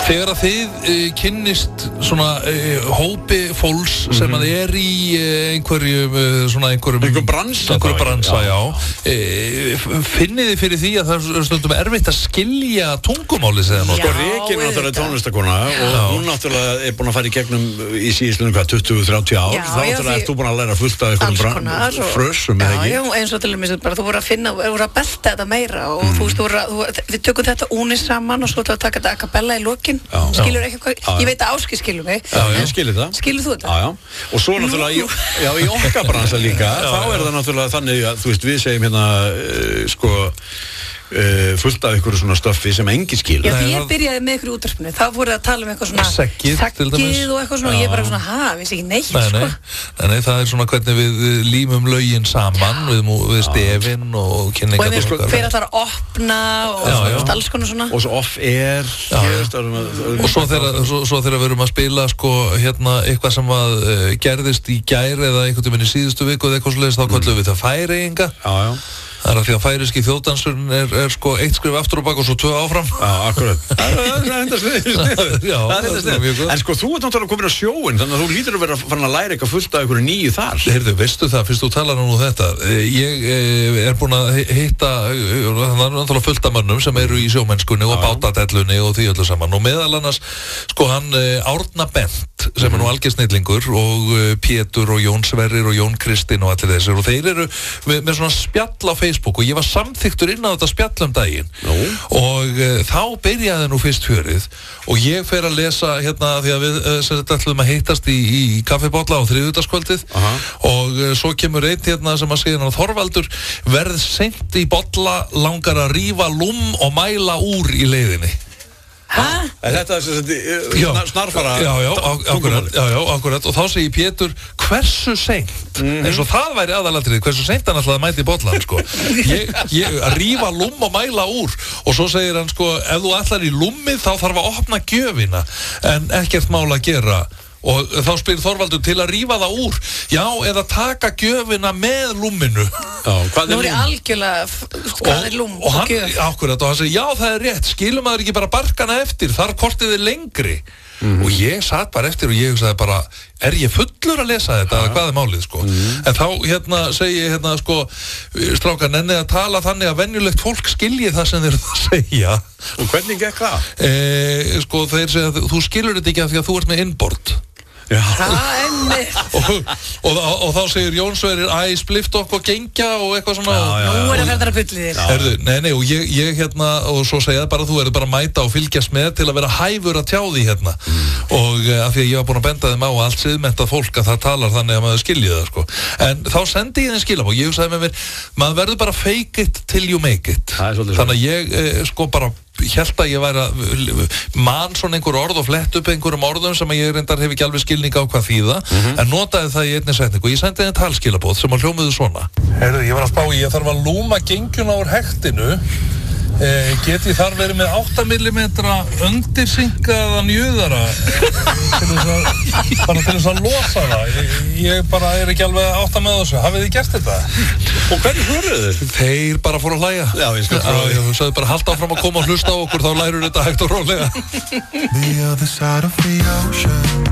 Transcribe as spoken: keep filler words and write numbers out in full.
Þegar að þið uh, kynnist svona uh, hópi fólks sem mm-hmm. að er í uh, einhverjum uh, svona einhverjum einhver bransa, einhverjum bransa, já, já. Uh, finnið þið fyrir því að það er stundum erfitt að skilja tungumáli segja sko Regína náttúrulega tónlistakona og hún náttúrulega er búin að fara í gegnum í síðustunum hvað tuttugu til þrjátíu ár já, þá náttúrulega ert þú búin að læra fullt af einhverjum frösum eða ekki? Já, eins og til dæmis bara þú voru að finna, þú voru að belta þetta meira og mm. þú veist, þú voru að, við tökum þetta únis saman og svo þú að taka þetta a cappella í lokin skilur ekki hvað, ég veit að Áski skilur mig Já, ég skilur það Skilur þú þetta? Já, já, og svo náttúrulega í, já, í okkar bransa líka já, þá er það náttúrulega þannig að, þú veist, við segjum hérna, uh, sko Uh, fullt af einhverju svona stöffi sem engin skil Já, því ég byrjaði með ykkur útvarpinu þá voru að tala um eitthvað svona Seggið, Seggið og eitthvað svona og ég bara svona, ha, vissi ekki neitt nei, sko. nei, nei, það er svona hvernig við límum lögin saman við, við stefin og kynningar og við fyrir að það að opna og já, já. alls konar svona og svo off-air og svo þegar, svo, svo þegar við erum að spila sko, hérna, eitthvað sem að uh, gerðist í gær eða einhvern veginn í síðustu viku eða eitthvað svoleiðis, þá köllum við það Færeyinga já, já Það er að því að færiski þjóðdansurinn er, er sko eitt skrif aftur og bak og svo tvö áfram. Já, akkurat. Það er enda snið. Já, það er enda snið. En sko, þú ert náttúrulega komin á sjóin, þannig að þú lítur að vera farin að læra eitthvað fullt af einhverju nýju þar. Heyrðu, veistu það, fyrst þú talar nú þetta. Ég er búin að hitta, það er náttúrulega fullt af mönnum sem eru í sjómennskunni og bátadellunni og því öllu saman. Og meðal annars, sko, hann Árna Bent, sem er nú algjör snillingur, og Pétur og Jón Sverrir og Jón Kristinn og allir þessir. Og þeir eru með, með svona spjall á Facebook og ég var samþyktur inn á þetta spjall um daginn Jó. og uh, þá byrjaði nú fyrst fjörið og ég fer að lesa hérna því að við uh, sem þetta ætlum að hittast í, í kaffibotla á þriðjudagskvöldið og uh, svo kemur einn hérna sem að segja hann Þorvaldur verð seint í bolla langar að rífa lúm og mæla úr í leiðinni. Hæ? Er þetta snar, snarfara já, já, akkurat, já, já, akkurat og þá segir Pétur hversu seint mm-hmm. eins og það væri aðalatrið hversu seint hann ætlaði að mæta í bollan sko. ég, ég rífa lúm og mæla úr og svo segir hann sko ef þú ætlar í lúmið þá þarf að opna gjöfina en ekkert mál að gera og þá spyr Þorvaldur til að rífa það úr já, eða taka gjöfina með lúminu já, hvað er lúm? Nú er ég algjörlega hvað er lúm og hann, akkurat, og hann segir, já það er rétt skilum maður ekki bara barkana eftir þar kortið er lengri mm-hmm. og ég satt bara eftir og ég sagði bara er ég fullur að lesa þetta, eða hvað er málið sko mm-hmm. en þá hérna segi ég hérna sko strákar nennið að tala þannig að venjulegt fólk skilji það sem þeir eru að segja og hvernig gekk það? Eh, sko þeir segja að þú skilur þetta ekki af því að þú ert með innbord Já. og, og, og, og þá segir Jón Sverrir æ, spliftokk og gengja og eitthvað svona já, já, já. Nú er það verður að bylli þér Herðu, nei, nei, og ég, ég hérna og svo segja það bara þú verður bara að mæta og fylgjast með til að vera hæfur að tjá því hérna mm. og uh, af því að ég var búin að benda þeim á að allt siðmentað fólk að það talar þannig að maður skilji það sko en þá sendi ég þeim skilabók og ég hugsaði með mér maður verður bara fake it till you make it þannig að ég uh, sko bara held að ég væri að man svona einhver orð og flett upp einhverjum orðum sem ég reyndar hef ekki alveg skilning á hvað þýða mm-hmm. en notaði það í einni setningu og ég sendi þeim talskilabóð sem að hljómiðu svona Heyrðu, ég var að spá í, ég þarf að lúma gengjuna úr hektinu eh, get ég þar verið með átta millimetra undirsinkaðan jöðara til þess að bara til þess að losa það ég, ég bara er ekki alveg átta með þessu hafið þið gert þetta? Og hvernig hluruðu þið? Þeir bara fóru að hlæja Já, ég skal trúa því Þú sagði bara halda áfram að koma og hlusta á okkur þá lærur þetta hægt og rólega The other side of the ocean